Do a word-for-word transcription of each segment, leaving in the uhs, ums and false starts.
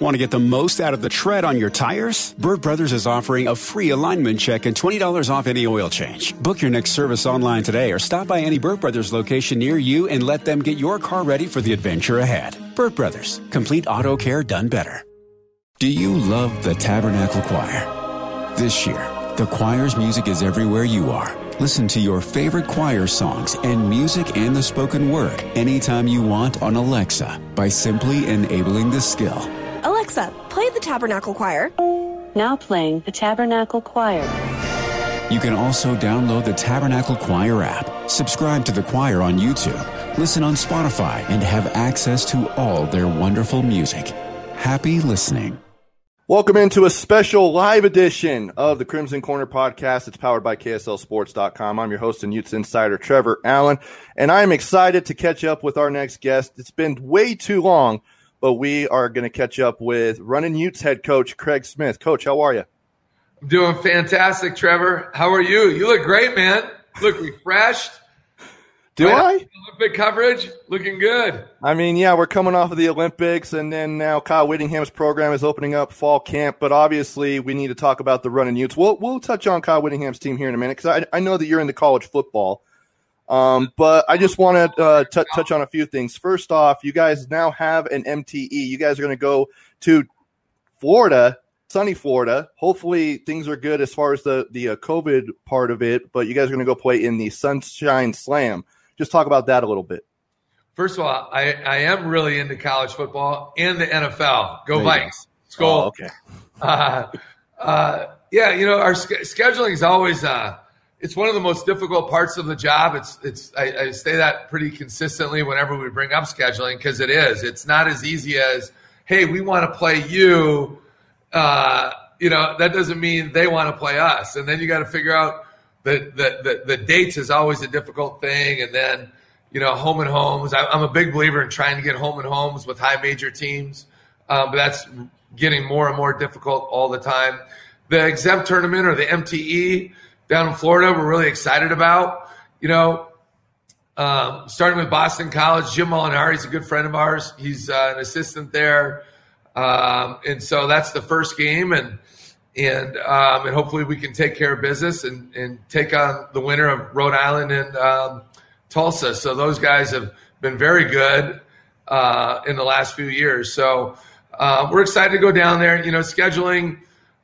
Want to get the most out of the tread on your tires? Burt Brothers is offering a free alignment check and twenty dollars off any oil change. Book your next service online today or stop by any Burt Brothers location near you and let them get your car ready for the adventure ahead. Burt Brothers, complete auto care done better. Do you love the Tabernacle Choir? This year, the choir's music is everywhere you are. Listen to your favorite choir songs and music and the spoken word anytime you want on Alexa by simply enabling the skill. Alexa, play the Tabernacle Choir. Now playing the Tabernacle Choir. You can also download the Tabernacle Choir app, subscribe to the choir on YouTube, listen on Spotify, and have access to all their wonderful music. Happy listening. Welcome into a special live edition of the Crimson Corner podcast. It's powered by K S L Sports dot com. I'm your host and Utes insider, Trevor Allen, and I'm excited to catch up with our next guest. It's been way too long, but we are going to catch up with Runnin' Utes head coach Craig Smith. Coach, how are you? I'm doing fantastic, Trevor. How are you? You look great, man. Look refreshed. Do I? Olympic coverage, looking good. I mean, yeah, we're coming off of the Olympics, and then now Kyle Whittingham's program is opening up fall camp. But obviously, we need to talk about the Runnin' Utes. We'll we'll touch on Kyle Whittingham's team here in a minute because I I know that you're into college football. Um, but I just want to uh, t- touch on a few things. First off, you guys now have an M T E. You guys are going to go to Florida, sunny Florida. Hopefully, things are good as far as the the uh, COVID part of it. But you guys are going to go play in the Sunshine Slam. Just talk about that a little bit. First of all, I, I am really into college football and the N F L. Go there Vikes. Go. Oh, okay. Uh, uh, yeah, you know, our sch- scheduling is always uh, it's one of the most difficult parts of the job. It's it's I, I say that pretty consistently whenever we bring up scheduling because it is. It's not as easy as, hey, we want to play you. Uh, you know, that doesn't mean they want to play us. And then you got to figure out The, the the the dates is always a difficult thing, and then you know home and homes. I, I'm a big believer in trying to get home and homes with high major teams, um, but that's getting more and more difficult all the time. The exempt tournament or the M T E down in Florida, we're really excited about. You know, um, starting with Boston College, Jim Molinari is a good friend of ours. He's uh, an assistant there, um, and so that's the first game and. And um, and hopefully we can take care of business and, and take on the winner of Rhode Island and um, Tulsa. So those guys have been very good uh, in the last few years. So uh, we're excited to go down there. You know, scheduling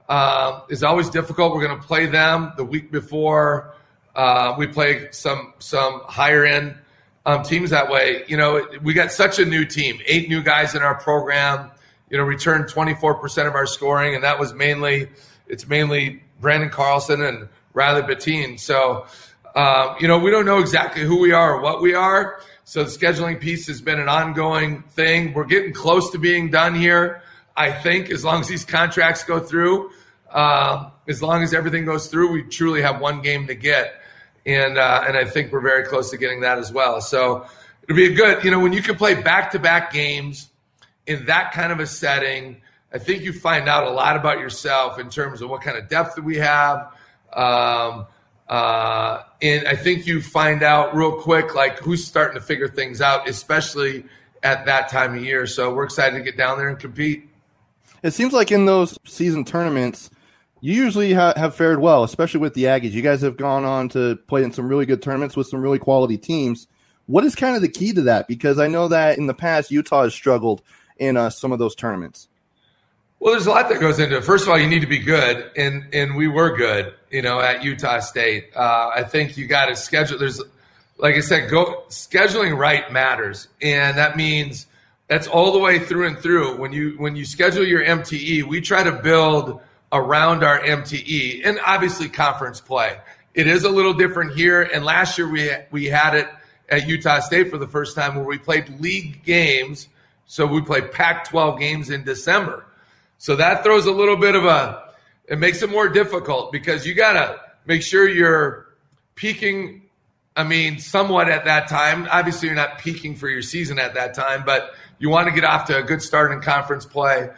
uh, is always difficult. We're going to play them the week before uh, we play some some higher end um, teams that way. You know, we got such a new team, eight new guys in our program. You know, returned twenty-four percent of our scoring, and that was mainly it's mainly Brandon Carlson and Riley Bettine. So, um, you know, we don't know exactly who we are or what we are. So the scheduling piece has been an ongoing thing. We're getting close to being done here, I think, as long as these contracts go through. Um, as long as everything goes through, we truly have one game to get. And, uh, and I think we're very close to getting that as well. So it'll be a good, you know, when you can play back-to-back games in that kind of a setting, I think you find out a lot about yourself in terms of what kind of depth that we have. Um, uh, and I think you find out real quick, like who's starting to figure things out, especially at that time of year. So we're excited to get down there and compete. It seems like in those season tournaments, you usually ha- have fared well, especially with the Aggies. You guys have gone on to play in some really good tournaments with some really quality teams. What is kind of the key to that? Because I know that in the past, Utah has struggled in uh, some of those tournaments. Well, there's a lot that goes into it. First of all, you need to be good, and and we were good, you know, at Utah State. Uh, I think you got to schedule. There's, like I said, go scheduling right matters, and that means that's all the way through and through. When you when you schedule your M T E, we try to build around our M T E, and obviously conference play. It is a little different here, and last year we we had it at Utah State for the first time where we played league games. So we play Pac twelve games in December. So that throws a little bit of a – it makes it more difficult because you got to make sure you're peaking, I mean, somewhat at that time. Obviously, you're not peaking for your season at that time, but you want to get off to a good start in conference play.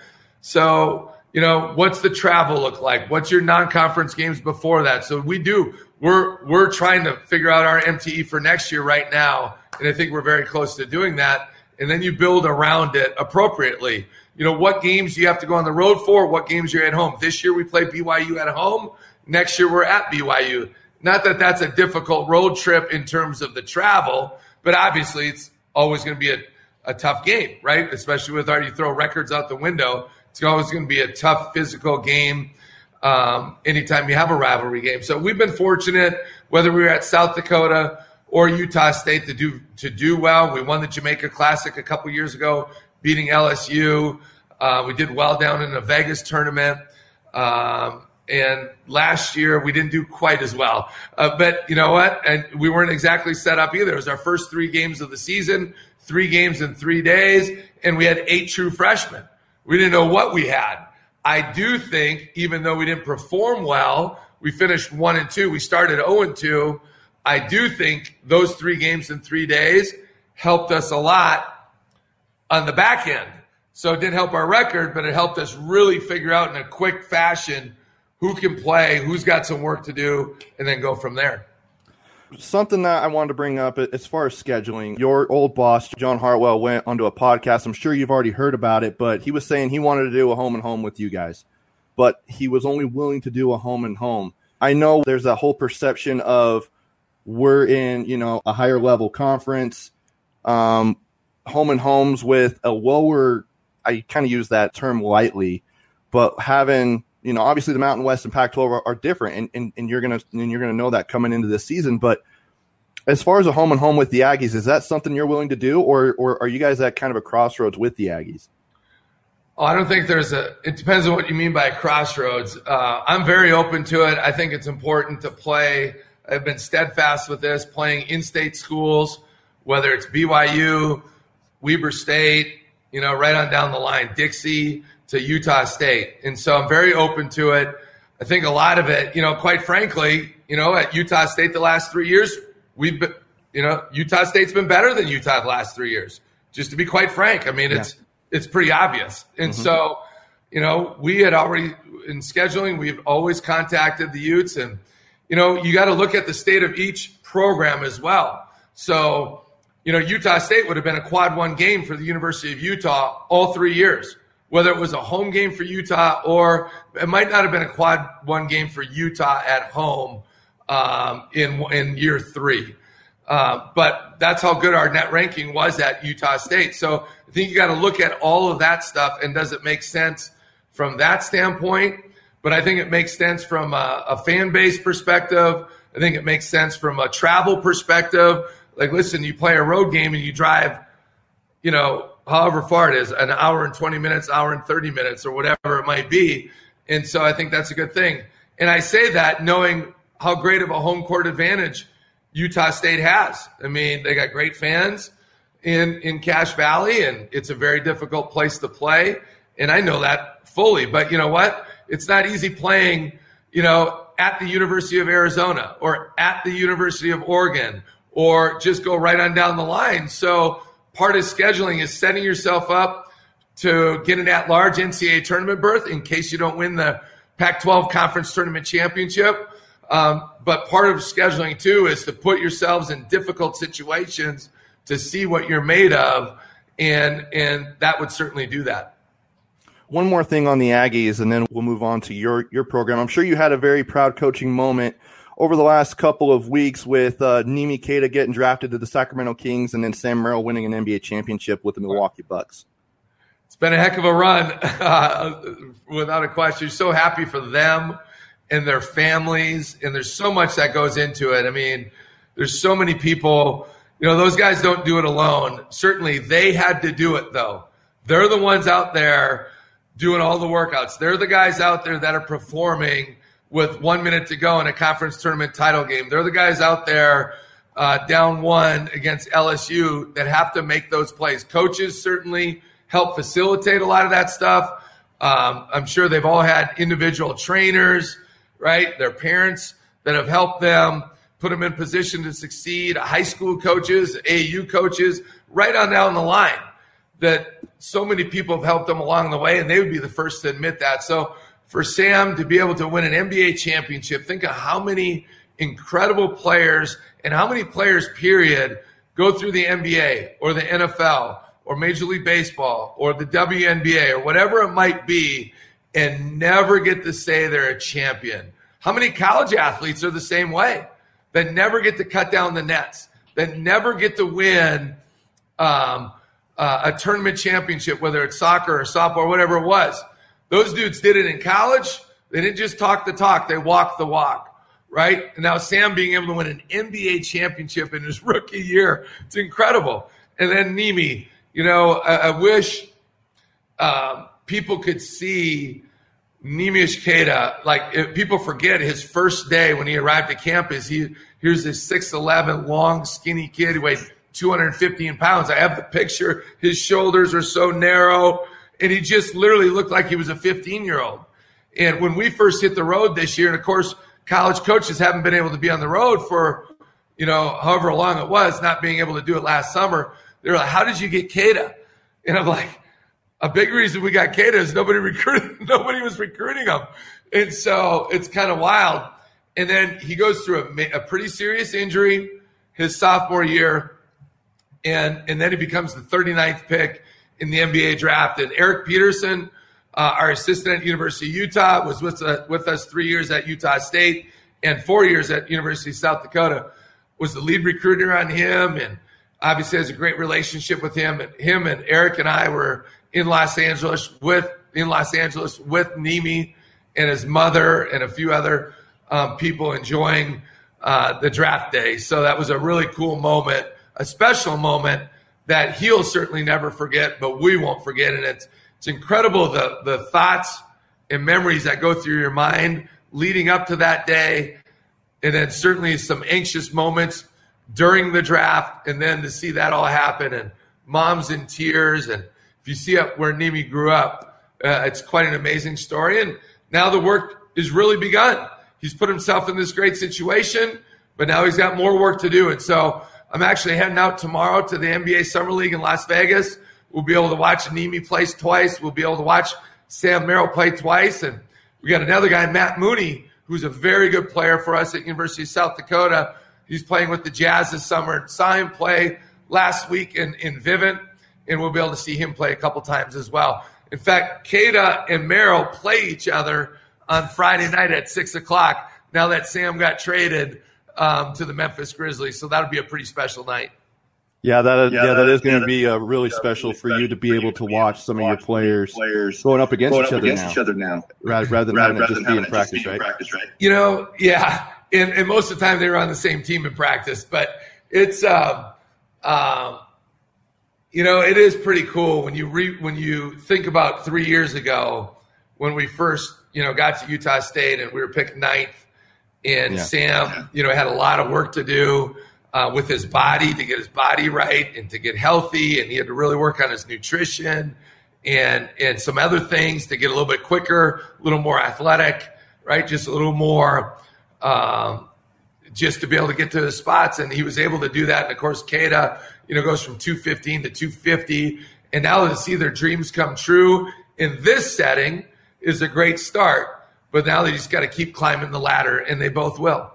So, you know, what's the travel look like? What's your non-conference games before that? So we do – we're we're trying to figure out our M T E for next year right now, and I think we're very close to doing that. And then you build around it appropriately. you know, what games you have to go on the road for, what games you're at home. This year we play B Y U at home. Next year we're at B Y U. Not that that's a difficult road trip in terms of the travel, but obviously it's always going to be a, a tough game, right? Especially with our, you throw records out the window. It's always going to be a tough physical game um, anytime you have a rivalry game. So we've been fortunate, whether we were at South Dakota or Utah State, to do to do well. We won the Jamaica Classic a couple years ago, beating L S U. Uh, we did well down in the Vegas tournament. Um, and last year we didn't do quite as well. Uh, but you know what? And we weren't exactly set up either. It was our first three games of the season, three games in three days, and we had eight true freshmen. We didn't know what we had. I do think, even though we didn't perform well, we finished one and two. We started zero and two. I do think those three games in three days helped us a lot on the back end. So it didn't help our record, but it helped us really figure out in a quick fashion who can play, who's got some work to do, and then go from there. Something that I wanted to bring up as far as scheduling, your old boss, John Hartwell, went onto a podcast. I'm sure you've already heard about it, but he was saying he wanted to do a home and home with you guys, but he was only willing to do a home and home. I know there's a whole perception of we're in, you know, a higher level conference, um, home and homes with a lower, I kind of use that term lightly, but having, you know, obviously the Mountain West and Pac twelve are, are different, and, and, and you're gonna and you're gonna know that coming into this season. But as far as a home and home with the Aggies, is that something you're willing to do, or or are you guys at kind of a crossroads with the Aggies? Oh, I don't think there's a. It depends on what you mean by a crossroads. Uh, I'm very open to it. I think it's important to play. I've been steadfast with this, playing in-state schools, whether it's B Y U, Weber State, you know, right on down the line, Dixie to Utah State. And so I'm very open to it. I think a lot of it, you know, quite frankly, you know, at Utah State the last three years, we've been, you know, Utah State's been better than Utah the last three years. Just to be quite frank, I mean, yeah. it's it's pretty obvious. And mm-hmm. so, you know, we had already, in scheduling, we've always contacted the Utes. And, you know, you got to look at the state of each program as well. So, you know, Utah State would have been a quad one game for the University of Utah all three years. Whether it was a home game for Utah or it might not have been a quad one game for Utah at home um, in in year three. Uh, but that's how good our net ranking was at Utah State. So I think you got to look at all of that stuff, and does it make sense from that standpoint? But I think it makes sense from a, a fan base perspective. I think it makes sense from a travel perspective. Like, listen, you play a road game and you drive, you know, however far it is, an hour and twenty minutes, hour and thirty minutes, or whatever it might be. And so I think that's a good thing. And I say that knowing how great of a home court advantage Utah State has. I mean, they got great fans in, in Cache Valley, and it's a very difficult place to play. And I know that fully. But you know what? It's not easy playing, you know, at the University of Arizona or at the University of Oregon, or just go right on down the line. So part of scheduling is setting yourself up to get an at-large N C double A tournament berth in case you don't win the Pac twelve Conference Tournament Championship. Um, but part of scheduling, too, is to put yourselves in difficult situations to see what you're made of, and and that would certainly do that. One more thing on the Aggies, and then we'll move on to your, your program. I'm sure you had a very proud coaching moment over the last couple of weeks with uh, Nimi Keita getting drafted to the Sacramento Kings, and then Sam Merrill winning an N B A championship with the Milwaukee Bucks. It's been a heck of a run, uh, without a question. So happy for them and their families, and there's so much that goes into it. I mean, there's so many people. You know, those guys don't do it alone. Certainly they had to do it, though. They're the ones out there doing all the workouts. They're the guys out there that are performing with one minute to go in a conference tournament title game. They're the guys out there uh, down one against L S U that have to make those plays. Coaches certainly help facilitate a lot of that stuff. Um, I'm sure they've all had individual trainers, right? Their parents that have helped them, put them in position to succeed, high school coaches, A A U coaches, right on down the line, that so many people have helped them along the way, and they would be the first to admit that. So for Sam to be able to win an N B A championship, think of how many incredible players and how many players, period, go through the N B A or the N F L or Major League Baseball or the W N B A or whatever it might be and never get to say they're a champion? How many college athletes are the same way, that never get to cut down the nets, that never get to win um, uh, a tournament championship, whether it's soccer or softball or whatever it was? Those dudes did it in college. They didn't just talk the talk, they walked the walk, right? And now Sam being able to win an N B A championship in his rookie year, it's incredible. And then Nimi, you know, I, I wish um, people could see Neemias Queta. Like, if people forget his first day when he arrived at campus, he here's this six eleven, long, skinny kid who weighed two hundred fifteen pounds. I have the picture. His shoulders are so narrow, and he just literally looked like he was a fifteen-year-old. And when we first hit the road this year, and of course, college coaches haven't been able to be on the road for, you know, however long it was, not being able to do it last summer, they're like, how did you get Queta? And I'm like, a big reason we got Queta is nobody recruited, nobody was recruiting him. And so it's kind of wild. And then he goes through a, a pretty serious injury his sophomore year, and, and then he becomes the thirty-ninth pick in the N B A draft. And Eric Peterson, uh, our assistant at University of Utah, was with, uh, with us three years at Utah State and four years at University of South Dakota, was the lead recruiter on him, and obviously has a great relationship with him. And him and Eric and I were in Los Angeles with in Los Angeles with Nimi and his mother and a few other um, people enjoying uh, the draft day. So that was a really cool moment, a special moment that he'll certainly never forget, but we won't forget. And it's it's incredible the the thoughts and memories that go through your mind leading up to that day, and then certainly some anxious moments during the draft, and then to see that all happen, and mom's in tears. And if you see up where Nimi grew up, uh, it's quite an amazing story. And now the work is really begun. He's put himself in this great situation, but now he's got more work to do. And so I'm actually heading out tomorrow to the N B A Summer League in Las Vegas. We'll be able to watch Nimi play twice. We'll be able to watch Sam Merrill play twice. And we got another guy, Matt Mooney, who's a very good player for us at University of South Dakota. He's playing with the Jazz this summer. Saw him play last week in, in Vivint, and we'll be able to see him play a couple times as well. In fact, Queta and Merrill play each other on Friday night at six o'clock now that Sam got traded um, to the Memphis Grizzlies. So that'll be a pretty special night. Yeah, that yeah, yeah, that is going yeah, to be uh, really yeah, special really for you to be able to watch some of your watch players, players going up against, going each, up other against now, each other now, rather, rather than rather, having rather it just than be in having practice, it just right? be in practice, right? You know, yeah. And, and most of the time they were on the same team in practice. But it's, um, um, you know, it is pretty cool when you re, when you think about three years ago when we first, you know, got to Utah State and we were picked ninth. And Yeah. Sam, you know, had a lot of work to do uh, with his body to get his body right and to get healthy. And he had to really work on his nutrition and and some other things to get a little bit quicker, a little more athletic, right? Just a little more um, just to be able to get to the spots. And he was able to do that. And, of course, Queta, you know, goes from two fifteen to two fifty. And now to see their dreams come true in this setting is a great start. But now they just got to keep climbing the ladder, and they both will.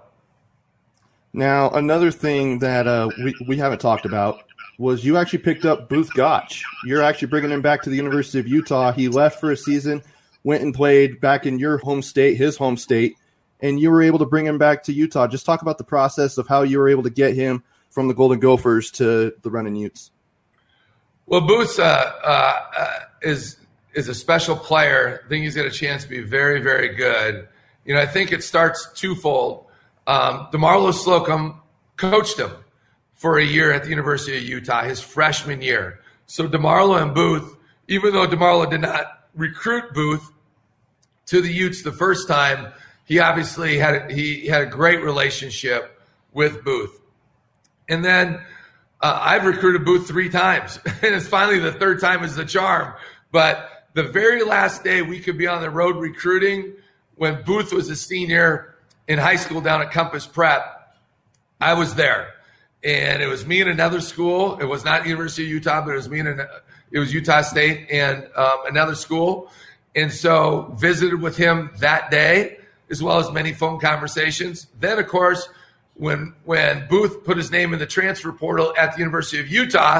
Now, another thing that uh, we, we haven't talked about was you actually picked up Booth Gotch. You're actually bringing him back to the University of Utah. He left for a season, went and played back in your home state, his home state, and you were able to bring him back to Utah. Just talk about the process of how you were able to get him from the Golden Gophers to the Runnin' Utes. Well, Booth uh, uh, uh, is – is a special player. I think he's got a chance to be very, very good. You know, I think it starts twofold. Um, DeMarlo Slocum coached him for a year at the University of Utah, his freshman year. So DeMarlo and Booth, even though DeMarlo did not recruit Booth to the Utes the first time, he obviously had he had a great relationship with Booth. And then uh, I've recruited Booth three times, and it's finally the third time is the charm. But the very last day we could be on the road recruiting, when Booth was a senior in high school down at Compass Prep, I was there. And it was me and another school. It was not University of Utah, but it was me and an, it was Utah State and um, another school. And so visited with him that day, as well as many phone conversations. Then, of course, when when Booth put his name in the transfer portal at the University of Utah,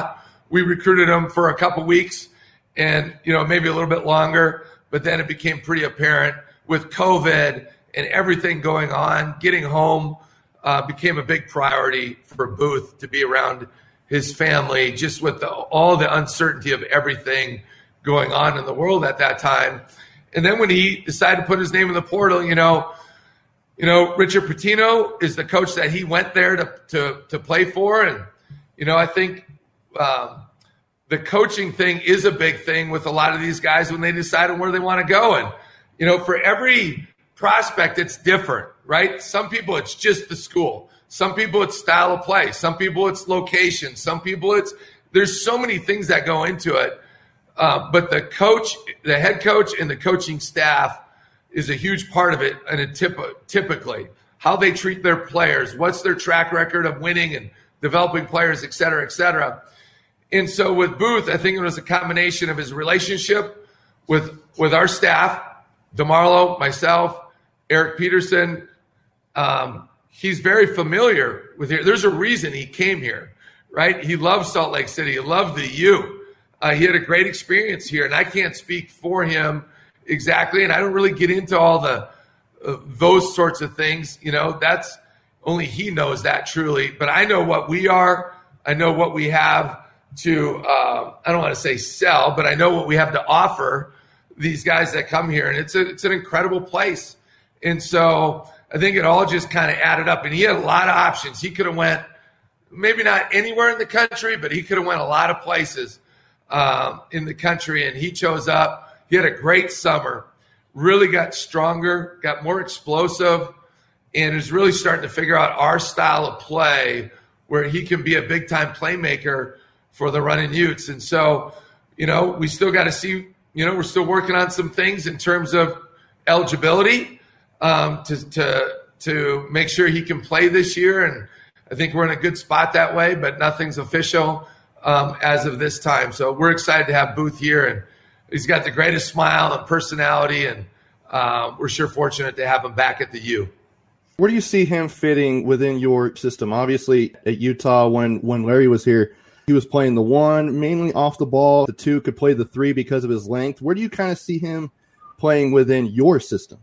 we recruited him for a couple weeks and, you know, maybe a little bit longer, but then it became pretty apparent with COVID and everything going on, getting home uh, became a big priority for Booth to be around his family, just with the, all the uncertainty of everything going on in the world at that time. And then when he decided to put his name in the portal, you know, you know, Richard Pitino is the coach that he went there to to, to play for. And, you know, I think um, the coaching thing is a big thing with a lot of these guys when they decide on where they want to go. And, you know, for every prospect, it's different, right? Some people, it's just the school. Some people, it's style of play. Some people, it's location. Some people, it's there's so many things that go into it. Uh, but the coach, the head coach, and the coaching staff is a huge part of it. And it tip, typically, how they treat their players, what's their track record of winning and developing players, et cetera, et cetera. And so with Booth, I think it was a combination of his relationship with with our staff, DeMarlo, myself, Eric Peterson. Um, he's very familiar with here. There's a reason he came here, right? He loves Salt Lake City. He loved the U. Uh, he had a great experience here, and I can't speak for him exactly, and I don't really get into all the uh, those sorts of things. You know, that's only he knows that truly. But I know what we are. I know what we have to, uh, I don't want to say sell, but I know what we have to offer these guys that come here, and it's a, it's an incredible place. And so I think it all just kind of added up, and he had a lot of options. He could have went maybe not anywhere in the country, but he could have went a lot of places um, in the country, and he chose up. He had a great summer, really got stronger, got more explosive, and is really starting to figure out our style of play where he can be a big-time playmaker for the Runnin' Utes. And so, you know, we still got to see, you know, we're still working on some things in terms of eligibility um, to, to, to make sure he can play this year. And I think we're in a good spot that way, but nothing's official um, as of this time. So we're excited to have Booth here, and he's got the greatest smile and personality, and uh, we're sure fortunate to have him back at the U. Where do you see him fitting within your system? Obviously, at Utah, when, when Larry was here, he was playing the one, mainly off the ball. The two could play the three because of his length. Where do you kind of see him playing within your system?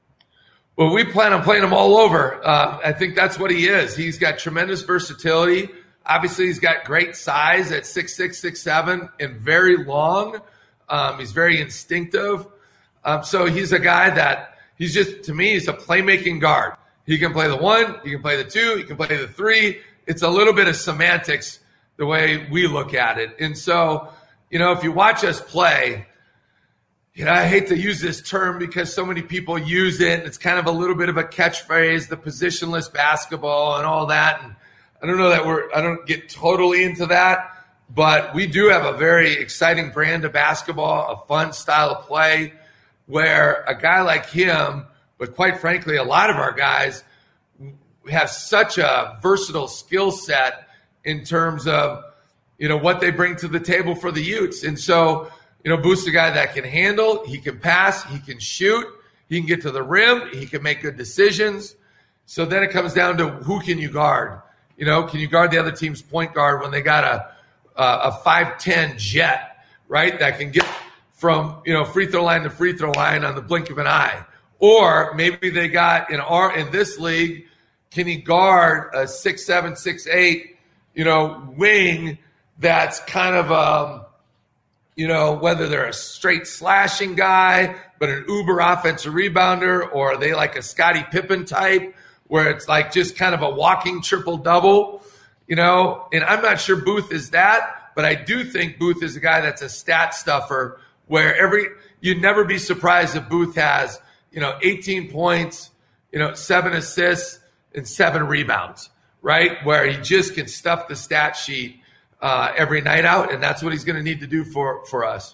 Well, we plan on playing him all over. Uh, I think that's what he is. He's got tremendous versatility. Obviously, he's got great size at six six, six seven, and very long. Um, he's very instinctive. Um, so he's a guy that he's just, to me, he's a playmaking guard. He can play the one, he can play the two, he can play the three. It's a little bit of semantics the way we look at it. And so, you know, if you watch us play, you know, I hate to use this term because so many people use it. It's kind of a little bit of a catchphrase, the positionless basketball and all that. And I don't know that we're, I don't get totally into that, but we do have a very exciting brand of basketball, a fun style of play where a guy like him, but quite frankly, a lot of our guys have such a versatile skill set in terms of, you know, what they bring to the table for the Utes. And so, you know, Booth's a guy that can handle, he can pass, he can shoot, he can get to the rim, he can make good decisions. So then it comes down to who can you guard? You know, can you guard the other team's point guard when they got a a five ten jet, right, that can get from, you know, free throw line to free throw line on the blink of an eye? Or maybe they got in our in this league, can he guard a six seven, six eight, you know, wing that's kind of, um, you know, whether they're a straight slashing guy, but an uber offensive rebounder, or are they like a Scottie Pippen type where it's like just kind of a walking triple-double, you know? And I'm not sure Booth is that, but I do think Booth is a guy that's a stat stuffer where every you'd never be surprised if Booth has, you know, eighteen points, you know, seven assists and seven rebounds, right? Where he just can stuff the stat sheet uh, every night out, and that's what he's going to need to do for, for us.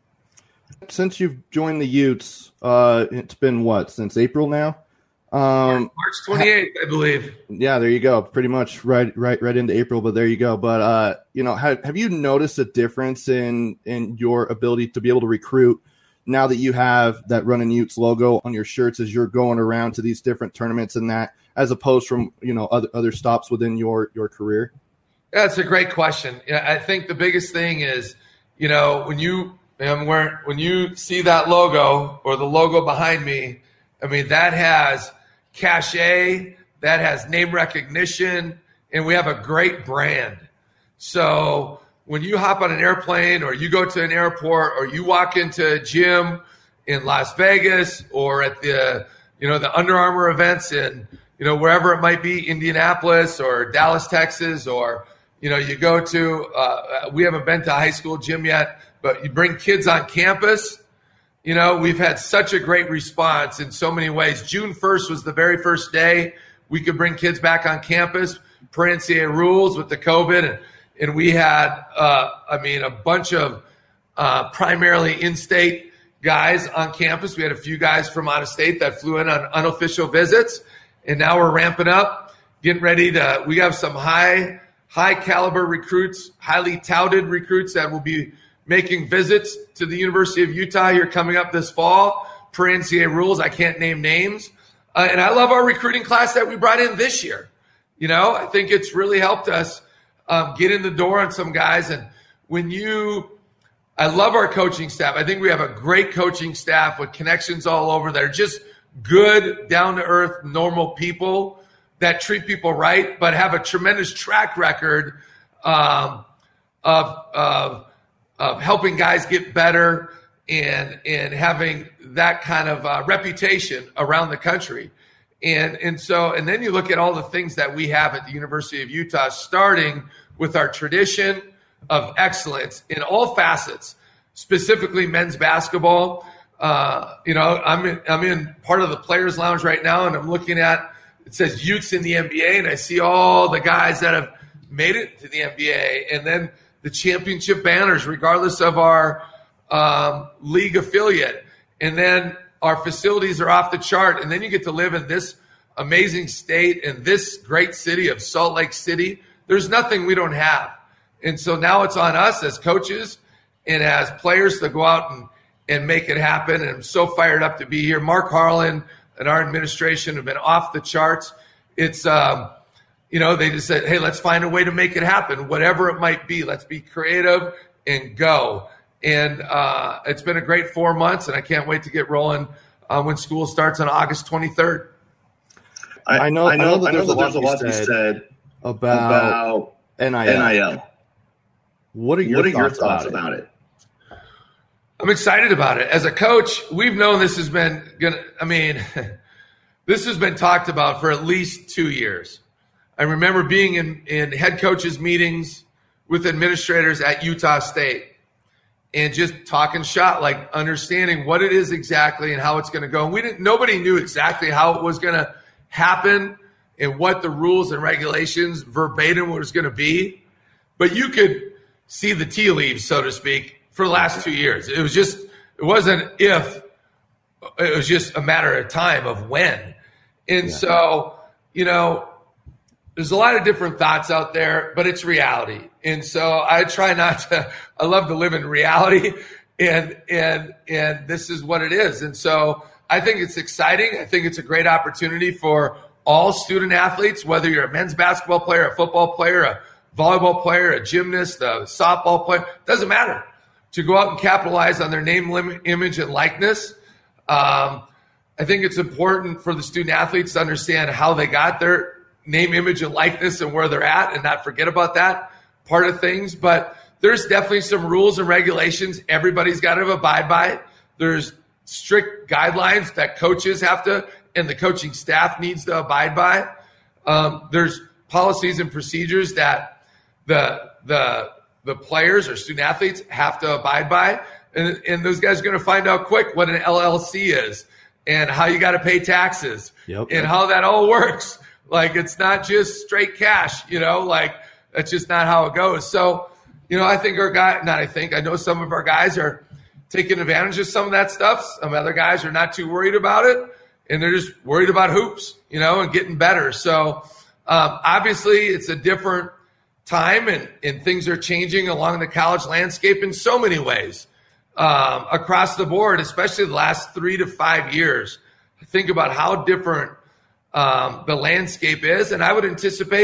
Since you've joined the Utes, uh, it's been what, since April now? Um, March twenty-eighth, I believe. Yeah, there you go. Pretty much right, right, right into April, but there you go. But uh, you know, have, have you noticed a difference in in your ability to be able to recruit now that you have that Runnin' Utes logo on your shirts as you're going around to these different tournaments and that, as opposed from, you know, other other stops within your your career? Yeah, it's a great question. Yeah, I think the biggest thing is, you know, when you um, where, when you see that logo or the logo behind me, I mean, that has cachet, that has name recognition, and we have a great brand. So when you hop on an airplane or you go to an airport or you walk into a gym in Las Vegas or at the, you know, the Under Armour events in, you know, wherever it might be, Indianapolis or Dallas, Texas, or, you know, you go to, uh, we haven't been to a high school gym yet, but you bring kids on campus. You know, we've had such a great response in so many ways. June first was the very first day we could bring kids back on campus per N C A A rules with the COVID. And, and we had, uh, I mean, a bunch of uh, primarily in-state guys on campus. We had a few guys from out of state that flew in on unofficial visits. And now we're ramping up, getting ready to, we have some high, high caliber recruits, highly touted recruits that will be making visits to the University of Utah here coming up this fall per N C A A rules. I can't name names. Uh, and I love our recruiting class that we brought in this year. You know, I think it's really helped us um, get in the door on some guys. And when you, I love our coaching staff. I think we have a great coaching staff with connections all over that are just good, down-to-earth, normal people that treat people right, but have a tremendous track record um, of, of of helping guys get better and and having that kind of uh, reputation around the country. And and so, and then you look at all the things that we have at the University of Utah, starting with our tradition of excellence in all facets, specifically men's basketball. Uh, you know, I'm in, I'm in part of the Players Lounge right now, and I'm looking at, it says Utes in the N B A, and I see all the guys that have made it to the N B A, and then the championship banners, regardless of our um, league affiliate. And then our facilities are off the chart. And then you get to live in this amazing state and this great city of Salt Lake City. There's nothing we don't have. And so now it's on us as coaches and as players to go out and, and make it happen. And I'm so fired up to be here. Mark Harlan and our administration have been off the charts. It's um, – You know, they just said, hey, let's find a way to make it happen, whatever it might be. Let's be creative and go. And uh, it's been a great four months, and I can't wait to get rolling uh, when school starts on August twenty-third. I, I know, I know, I know that, I know there's, that a there's a lot to be said about, about N I L. N I L. What are your, what are thoughts, your thoughts about, about it? it? I'm excited about it. As a coach, we've known this has been gonna. I mean, this has been talked about for at least two years. I remember being in, in head coaches meetings with administrators at Utah State and just talking shop, like understanding what it is exactly and how it's going to go. And we didn't, nobody knew exactly how it was going to happen and what the rules and regulations verbatim was going to be. But you could see the tea leaves, so to speak, for the last two years. It was just, it wasn't if, it was just a matter of time of when. And yeah. so, you know, there's a lot of different thoughts out there, but it's reality. And so I try not to, I love to live in reality, and and and this is what it is. And so I think it's exciting. I think it's a great opportunity for all student athletes, whether you're a men's basketball player, a football player, a volleyball player, a gymnast, a softball player, doesn't matter, to go out and capitalize on their name, lim- image, and likeness. Um, I think it's important for the student athletes to understand how they got their name, image, and likeness and where they're at, and not forget about that part of things. But there's definitely some rules and regulations everybody's got to abide by. There's strict guidelines that coaches have to, and the coaching staff needs to abide by. Um, there's policies and procedures that the the the players or student athletes have to abide by, and, and those guys are going to find out quick what an L L C is and how you got to pay taxes yep. and how that all works. Like, it's not just straight cash, you know, like that's just not how it goes. So, you know, I think our guy, not I think, I know some of our guys are taking advantage of some of that stuff. Some other guys are not too worried about it, and they're just worried about hoops, you know, and getting better. So um, obviously it's a different time, and, and things are changing along the college landscape in so many ways um, across the board, especially the last three to five years. Think about how different Um, the landscape is, and I would anticipate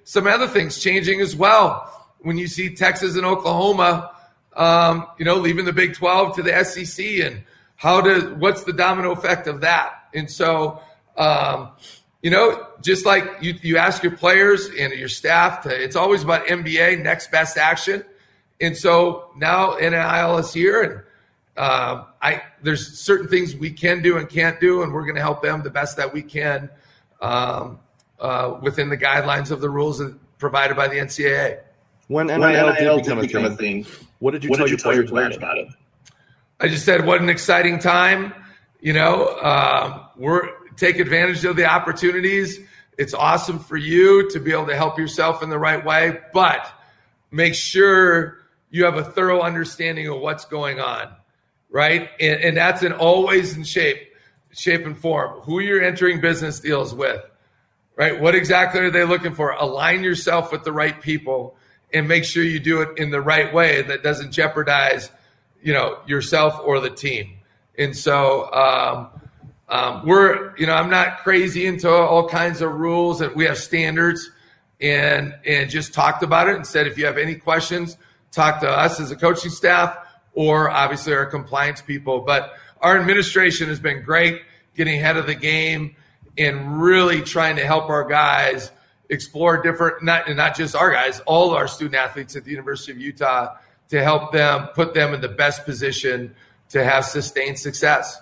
some other things changing as well. When you see Texas and Oklahoma, um, you know, leaving the Big twelve to the S E C, and how does what's the domino effect of that? And so, um, you know, just like you, you ask your players and your staff, to, it's always about N B A, next best action. And so now N I L is here, and uh, I there's certain things we can do and can't do, and we're going to help them the best that we can um, uh, within the guidelines of the rules provided by the N C double A. When N I L, when N I L did become, did become a, thing, a thing, what did you what tell, did you tell your players about it? I just said, what an exciting time. You know, um, we're take advantage of the opportunities. It's awesome for you to be able to help yourself in the right way, but make sure you have a thorough understanding of what's going on, right? And, and that's in always in shape, shape and form. Who you're entering business deals with, right? What exactly are they looking for? Align yourself with the right people and make sure you do it in the right way that doesn't jeopardize, you know, yourself or the team. And so um, um, we're, you know, I'm not crazy into all kinds of rules, and we have standards, and and just talked about it and said, if you have any questions, talk to us as a coaching staff or obviously our compliance people. But our administration has been great, getting ahead of the game and really trying to help our guys explore different, not and not just our guys, all of our student athletes at the University of Utah, to help them, put them in the best position to have sustained success.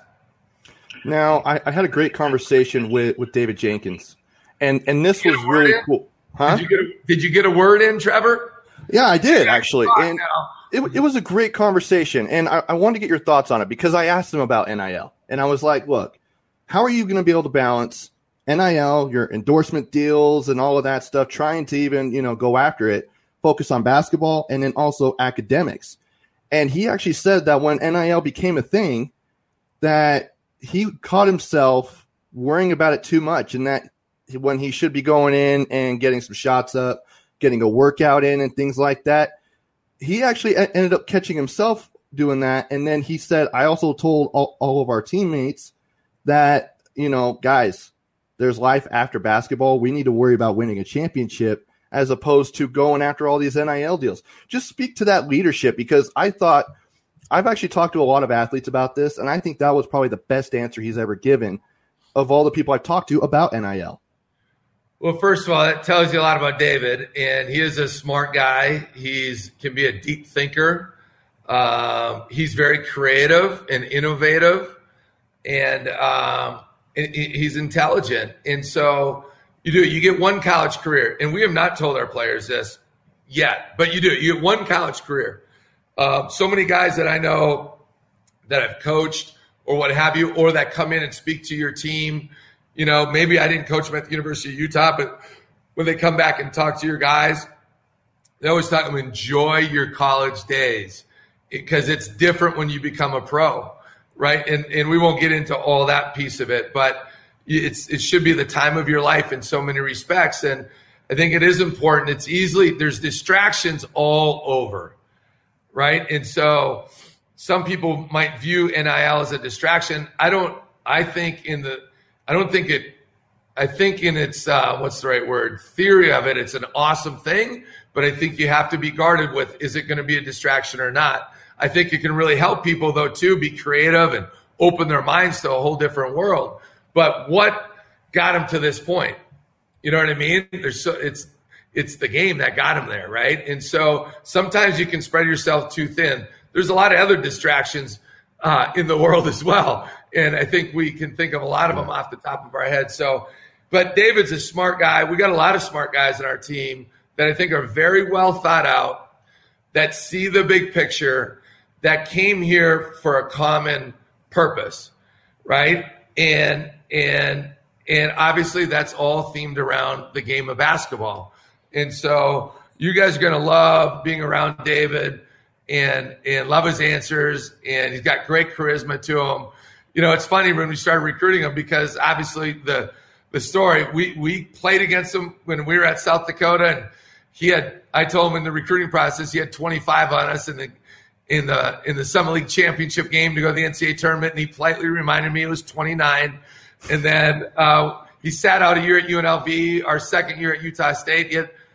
Now, I, I had a great conversation with, with David Jenkins, and, and this was really in? cool. Huh? Did you, get a, did you get a word in, Trevor? Yeah, I did, actually. And it, it was a great conversation, and I, I wanted to get your thoughts on it because I asked him about N I L, and I was like, look, how are you going to be able to balance N I L, your endorsement deals and all of that stuff, trying to even, you know, go after it, focus on basketball, and then also academics. And he actually said that when N I L became a thing, that he caught himself worrying about it too much, and that when he should be going in and getting some shots up, getting a workout in and things like that, he actually ended up catching himself doing that. And then he said, I also told all, all of our teammates that, you know, guys, there's life after basketball. We need to worry about winning a championship as opposed to going after all these N I L deals. Just speak to that leadership, because I thought I've actually talked to a lot of athletes about this, and I think that was probably the best answer he's ever given of all the people I've talked to about N I L. Well, first of all, that tells you a lot about David, and he is a smart guy. He's can be a deep thinker. Um, he's very creative and innovative, and um, he's intelligent. And so you do. You get one college career, and we have not told our players this yet, but you do. You get one college career. Uh, so many guys that I know that have coached or what have you, or that come in and speak to your team. You know, maybe I didn't coach them at the University of Utah, but when they come back and talk to your guys, they always talk to them, enjoy your college days, because it's different when you become a pro, right? And and we won't get into all that piece of it, but it's it should be the time of your life in so many respects. And I think it is important. It's easily, there's distractions all over, right? And so some people might view N I L as a distraction. I don't, I think in the, I don't think it, I think in its, uh, what's the right word, theory of it, it's an awesome thing, but I think you have to be guarded with, is it going to be a distraction or not? I think it can really help people, though, too, be creative and open their minds to a whole different world. But what got them to this point? You know what I mean? There's so, it's it's the game that got them there, right? And so sometimes you can spread yourself too thin. There's a lot of other distractions uh, in the world as well. And I think we can think of a lot of them off the top of our head. So, but David's a smart guy. We got a lot of smart guys in our team that I think are very well thought out, that see the big picture, that came here for a common purpose, right? And and and obviously that's all themed around the game of basketball. And so you guys are going to love being around David and and love his answers, and he's got great charisma to him. You know, it's funny when we started recruiting him, because obviously the the story, we we played against him when we were at South Dakota, and he had, I told him in the recruiting process, he had twenty-five on us in the in the in the Summer League championship game to go to the N C double A tournament, and he politely reminded me it was twenty-nine. And then uh, he sat out a year at U N L V, our second year at Utah State. He had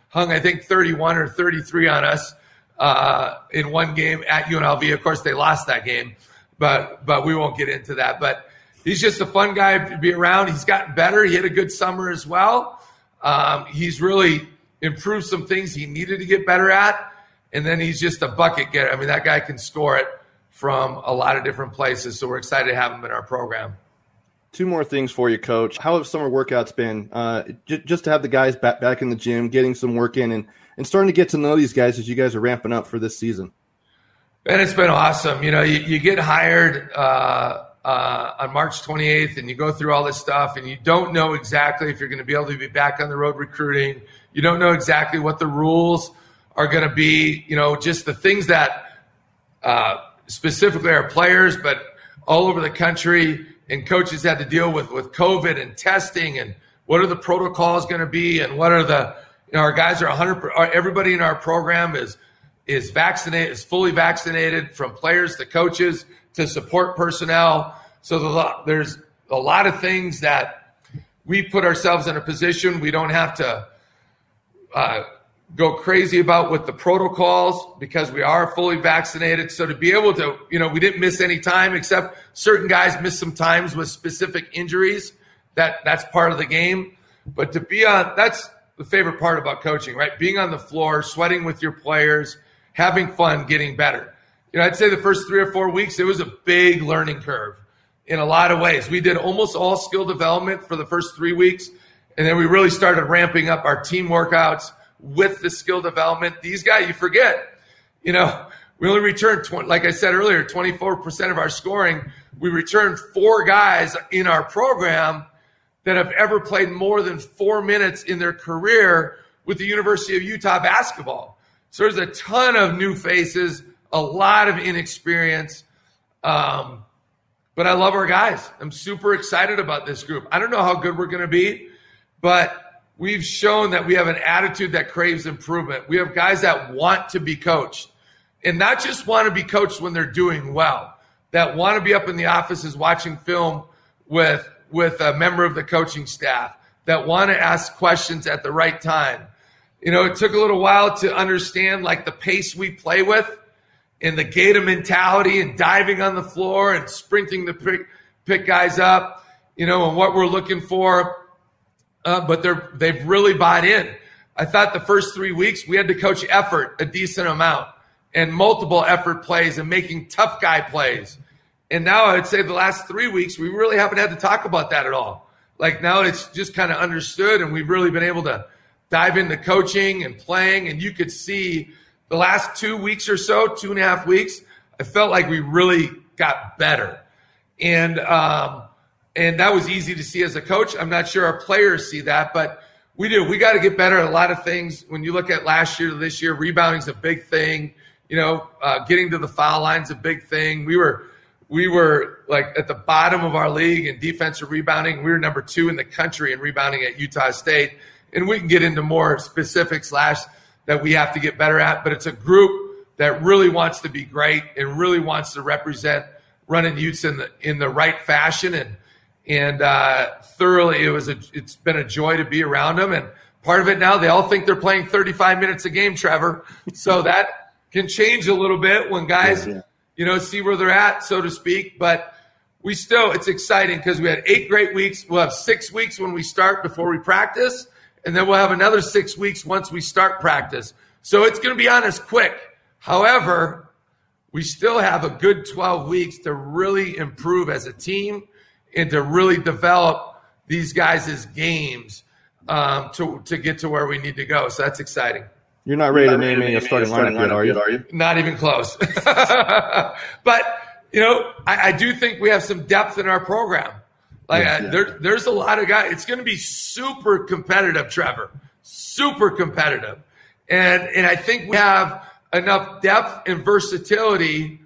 hung, I think, thirty-one or thirty-three on us uh, in one game at U N L V. Of course, they lost that game, but but we won't get into that. But he's just a fun guy to be around. He's gotten better. He had a good summer as well. Um, he's really improved some things he needed to get better at, and then he's just a bucket getter. I mean, that guy can score it from a lot of different places, so we're excited to have him in our program. Two more things for you, Coach. How have summer workouts been? Uh, j- just to have the guys back back in the gym, getting some work in, and, and starting to get to know these guys as you guys are ramping up for this season. And it's been awesome. You know, you, you get hired uh, uh, on March twenty-eighth, and you go through all this stuff, and you don't know exactly if you're going to be able to be back on the road recruiting. You don't know exactly what the rules are going to be. You know, just the things that uh, specifically our players, but all over the country, and coaches had to deal with with COVID and testing, and what are the protocols going to be, and what are the, you know, our guys are one hundred, everybody in our program is is vaccinated, is fully vaccinated, from players to coaches to support personnel. So the, there's a lot of things that we put ourselves in a position we don't have to uh, go crazy about with the protocols because we are fully vaccinated. So to be able to, you know, we didn't miss any time, except certain guys missed some times with specific injuries. That that's part of the game. But to be on, that's the favorite part about coaching, right? Being on the floor, sweating with your players, having fun, getting better. You know, I'd say the first three or four weeks, it was a big learning curve in a lot of ways. We did almost all skill development for the first three weeks. And then we really started ramping up our team workouts with the skill development. These guys, you forget, you know, we only returned, twenty, like I said earlier, twenty-four percent of our scoring. We returned four guys in our program that have ever played more than four minutes in their career with the University of Utah basketball. So there's a ton of new faces, a lot of inexperience. Um, but I love our guys. I'm super excited about this group. I don't know how good we're going to be, but we've shown that we have an attitude that craves improvement. We have guys that want to be coached, and not just want to be coached when they're doing well, that want to be up in the offices watching film with, with a member of the coaching staff, that want to ask questions at the right time. You know, it took a little while to understand, like, the pace we play with and the Gator mentality and diving on the floor and sprinting to pick, pick guys up, you know, and what we're looking for. Uh, but they're, they've really bought in. I thought the first three weeks we had to coach effort a decent amount and multiple effort plays and making tough guy plays. And now I would say the last three weeks we really haven't had to talk about that at all. Like, now it's just kind of understood, and we've really been able to dive into coaching and playing. And you could see the last two weeks or so, two and a half weeks, I felt like we really got better. And um And that was easy to see as a coach. I'm not sure our players see that, but we do. We got to get better at a lot of things. When you look at last year to this year, rebounding is a big thing. You know, uh, getting to the foul line is a big thing. We were, we were like at the bottom of our league in defensive rebounding. We were number two in the country in rebounding at Utah State. And we can get into more specifics last that we have to get better at. But it's a group that really wants to be great and really wants to represent running Utes in the in the right fashion. And And uh, thoroughly, it was a, it's been a joy to be around them. And part of it now, they all think they're playing thirty-five minutes a game, Trevor. So that can change a little bit when guys, yeah, yeah. you know, see where they're at, so to speak. But we still, it's exciting because we had eight great weeks. We'll have six weeks when we start before we practice. And then we'll have another six weeks once we start practice. So it's going to be on us quick. However, we still have a good twelve weeks to really improve as a team and to really develop these guys' games um, to to get to where we need to go. So that's exciting. You're not ready You're not to name any starting lineup yet, are you? Are you? Not even close. But, you know, I, I do think we have some depth in our program. Like yeah, yeah. there, there's a lot of guys. It's going to be super competitive, Trevor. Super competitive. And, and I think we have enough depth and versatility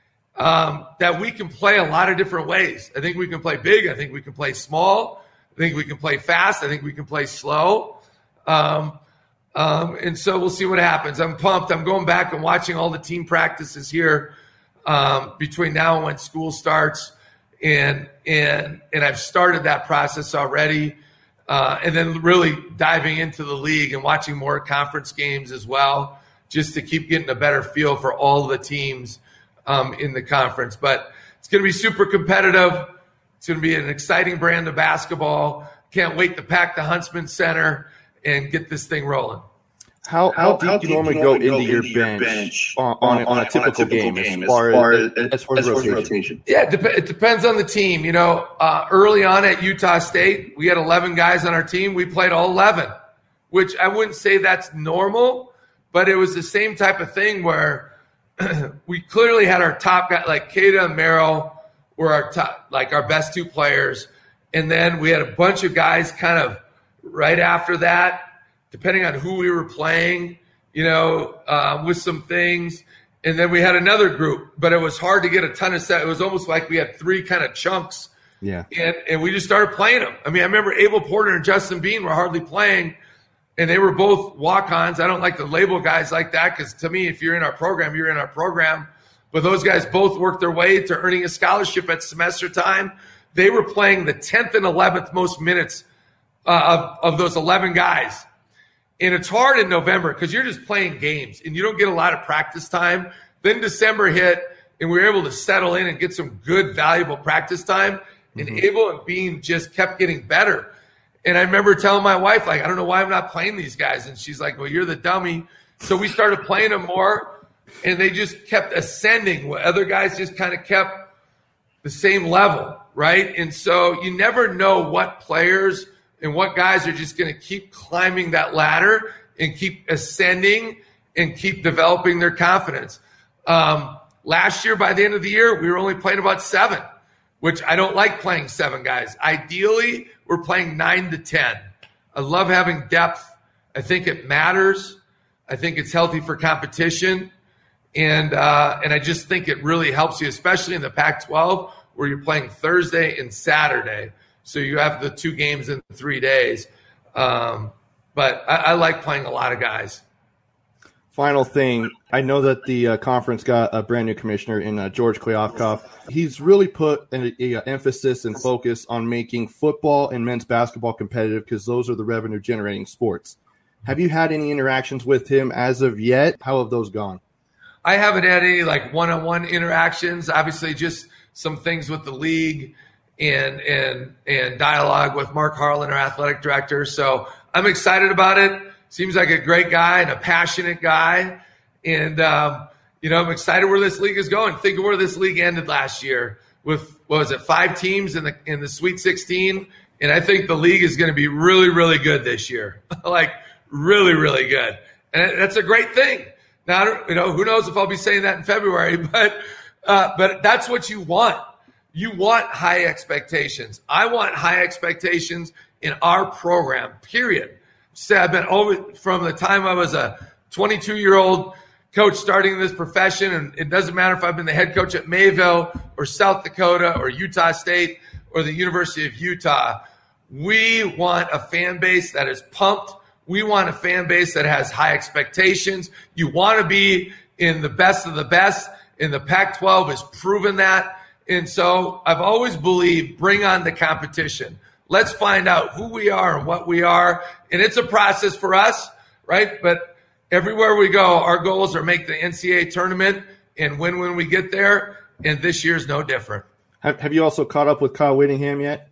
Um, that we can play a lot of different ways. I think we can play big. I think we can play small. I think we can play fast. I think we can play slow. Um, um, and so we'll see what happens. I'm pumped. I'm going back and watching all the team practices here um, between now and when school starts. And, and, and I've started that process already. uh, and then really diving into the league and watching more conference games as well, just to keep getting a better feel for all the teams um, in the conference. But it's going to be super competitive. It's going to be an exciting brand of basketball. Can't wait to pack the Huntsman Center and get this thing rolling. How, how, how deep, how deep do you normally go, go into, into your bench, bench on, on, on, a, on a typical, typical game, game as far as, far as, as, far as, as rotation? rotation? Yeah, it, dep- it depends on the team. You know, uh, early on at Utah State, we had eleven guys on our team. We played all eleven, which I wouldn't say that's normal, but it was the same type of thing where we clearly had our top guys, like Keita and Merrill were our top, like our best two players. And then we had a bunch of guys kind of right after that, depending on who we were playing, you know, uh, with some things. And then we had another group, but it was hard to get a ton of set. It was almost like we had three kind of chunks. Yeah. And, and we just started playing them. I mean, I remember Abel Porter and Justin Bean were hardly playing, and they were both walk-ons. I don't like to label guys like that because to me, if you're in our program, you're in our program. But those guys both worked their way to earning a scholarship at semester time. They were playing the tenth and eleventh most minutes uh, of, of those eleven guys. And it's hard in November because you're just playing games and you don't get a lot of practice time. Then December hit and we were able to settle in and get some good, valuable practice time. And mm-hmm. Abel and Bean just kept getting better. And I remember telling my wife, like, I don't know why I'm not playing these guys. And she's like, well, you're the dummy. So we started playing them more and they just kept ascending. Other guys just kind of kept the same level, right? And so you never know what players and what guys are just going to keep climbing that ladder and keep ascending and keep developing their confidence. Um, last year, by the end of the year, we were only playing about seven, which I don't like playing seven guys. Ideally, we're playing nine to ten. I love having depth. I think it matters. I think it's healthy for competition. And uh, and I just think it really helps you, especially in the Pac twelve, where you're playing Thursday and Saturday. So you have the two games in three days. Um, but I, I like playing a lot of guys. Final thing, I know that the uh, conference got a brand new commissioner in uh, George Kliavkoff. He's really put an a, a emphasis and focus on making football and men's basketball competitive because those are the revenue-generating sports. Have you had any interactions with him as of yet? How have those gone? I haven't had any like one-on-one interactions. Obviously, just some things with the league and and and dialogue with Mark Harlan, our athletic director. So I'm excited about it. Seems like a great guy and a passionate guy. And, um, you know, I'm excited where this league is going. Think of where this league ended last year with, what was it, five teams in the in the Sweet sixteen. And I think the league is going to be really, really good this year. Like, really, really good. And that's a great thing. Now, you know, who knows if I'll be saying that in February, but uh, but that's what you want. You want high expectations. I want high expectations in our program, period. So I've been over from the time I was a twenty-two-year-old coach starting this profession, and it doesn't matter if I've been the head coach at Mayville or South Dakota or Utah State or the University of Utah. We want a fan base that is pumped. We want a fan base that has high expectations. You want to be in the best of the best, and the Pac twelve has proven that. And so I've always believed, bring on the competition. Let's find out who we are and what we are. And it's a process for us, right? But everywhere we go, our goals are make the N C double A tournament and win when we get there. And this year's no different. Have, have you also caught up with Kyle Whittingham yet?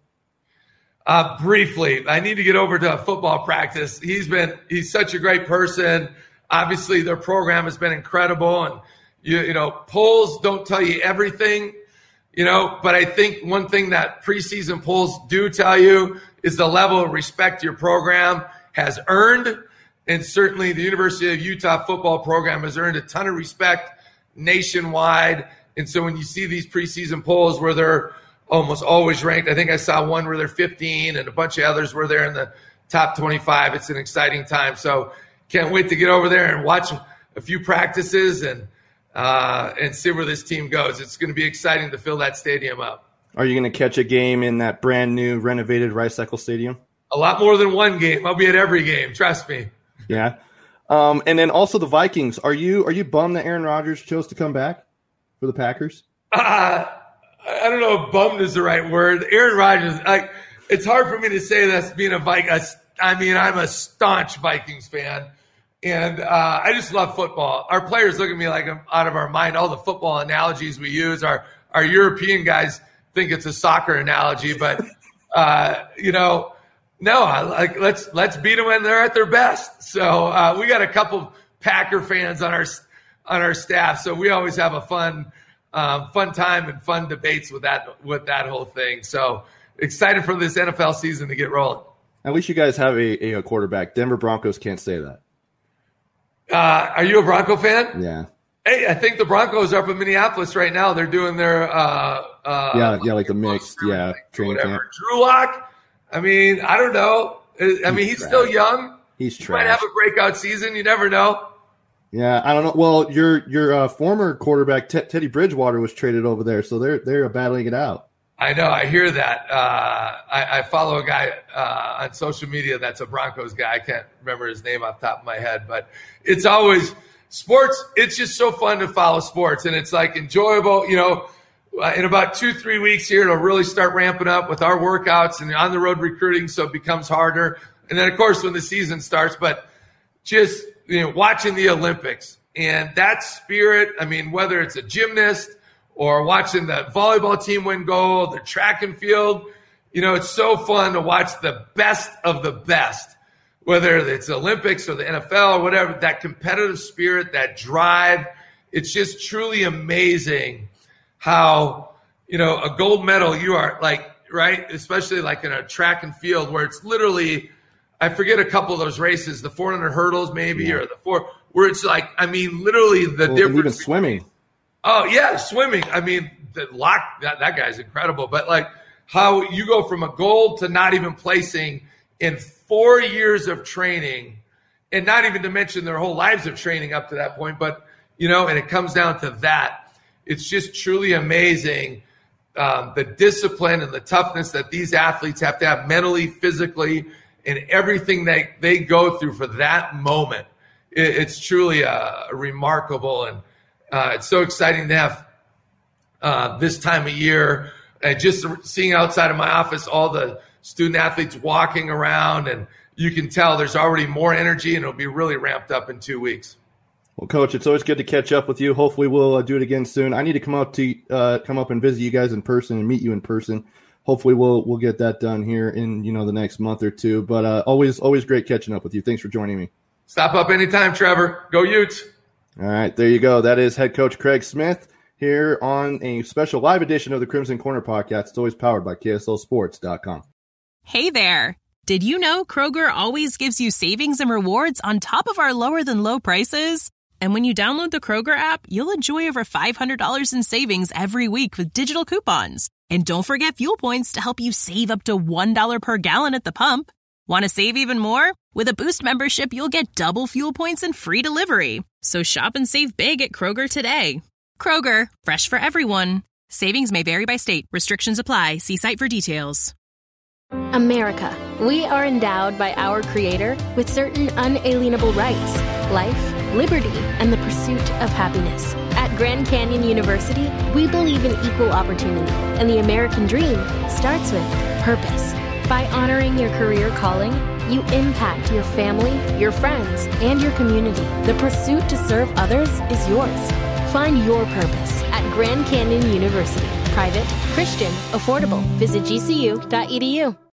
Uh, briefly. I need to get over to football practice. He's been, he's such a great person. Obviously, their program has been incredible. And, you, you know, polls don't tell you everything. You know, but I think one thing that preseason polls do tell you is the level of respect your program has earned. And certainly the University of Utah football program has earned a ton of respect nationwide. And so when you see these preseason polls where they're almost always ranked, I think I saw one where they're fifteen and a bunch of others where they're in the top twenty-five. It's an exciting time. So can't wait to get over there and watch a few practices and Uh, and see where this team goes. It's going to be exciting to fill that stadium up. Are you going to catch a game in that brand new renovated Rice-Eccles Stadium? A lot more than one game. I'll be at every game. Trust me. Yeah. Um, and then also the Vikings. Are you are you bummed that Aaron Rodgers chose to come back for the Packers? Uh, I don't know if bummed is the right word. Aaron Rodgers, like it's hard for me to say this being a Vikings. I mean, I'm a staunch Vikings fan. And uh, I just love football. Our players look at me like I'm out of our mind. All the football analogies we use, our our European guys think it's a soccer analogy, but uh, you know, no, I, like let's let's beat them when they're at their best. So uh, we got a couple Packer fans on our on our staff, so we always have a fun um, fun time and fun debates with that with that whole thing. So excited for this N F L season to get rolling. At least you guys have a, a quarterback. Denver Broncos can't say that. Uh, are you a Bronco fan? Yeah. Hey, I think the Broncos are up in Minneapolis right now. They're doing their uh, uh, yeah, yeah, like a mixed, yeah, training whatever. camp. Drew Lock. I mean, I don't know. I mean, he's, he's still young. He's he trash. Might have a breakout season. You never know. Yeah, I don't know. Well, your your uh, former quarterback T- Teddy Bridgewater was traded over there, so they're they're battling it out. I know. I hear that. Uh, I, I follow a guy uh, on social media that's a Broncos guy. I can't remember his name off the top of my head, but it's always sports. It's just so fun to follow sports, and it's like enjoyable. You know, uh, in about two, three weeks here, it'll really start ramping up with our workouts and on the road recruiting, so it becomes harder. And then, of course, when the season starts, but just you know, watching the Olympics and that spirit. I mean, whether it's a gymnast or watching the volleyball team win gold, the track and field. You know, it's so fun to watch the best of the best, whether it's Olympics or the N F L or whatever, that competitive spirit, that drive. It's just truly amazing how, you know, a gold medal, you are like, right, especially like in a track and field where it's literally, I forget a couple of those races, the four hundred hurdles maybe, yeah. or the four, where it's like, I mean, literally the well, difference. Even swimming. Oh, yeah, swimming. I mean, the lock, that, that guy's incredible. But, like, how you go from a gold to not even placing in four years of training, and not even to mention their whole lives of training up to that point. But, you know, and it comes down to that. It's just truly amazing, um, the discipline and the toughness that these athletes have to have mentally, physically, and everything that they go through for that moment. It, it's truly uh, remarkable, and Uh, it's so exciting to have uh, this time of year. Uh, just seeing outside of my office all the student athletes walking around, and you can tell there's already more energy, and it'll be really ramped up in two weeks. Well, Coach, it's always good to catch up with you. Hopefully, we'll uh, do it again soon. I need to come up to uh, come up and visit you guys in person and meet you in person. Hopefully, we'll we'll get that done here in you know the next month or two. But uh, always always great catching up with you. Thanks for joining me. Stop up anytime, Trevor. Go Utes. All right, there you go. That is head coach Craig Smith here on a special live edition of the Crimson Corner podcast. It's always powered by K S L Sports dot com. Hey there. Did you know Kroger always gives you savings and rewards on top of our lower than low prices? And when you download the Kroger app, you'll enjoy over five hundred dollars in savings every week with digital coupons. And don't forget fuel points to help you save up to one dollar per gallon at the pump. Want to save even more? With a Boost membership, you'll get double fuel points and free delivery. So shop and save big at Kroger today. Kroger, fresh for everyone. Savings may vary by state. Restrictions apply. See site for details. America. We are endowed by our Creator with certain unalienable rights. Life, liberty, and the pursuit of happiness. At Grand Canyon University, we believe in equal opportunity, and the American dream starts with purpose. By honoring your career calling, you impact your family, your friends, and your community. The pursuit to serve others is yours. Find your purpose at Grand Canyon University. Private, Christian, affordable. Visit G C U dot E D U.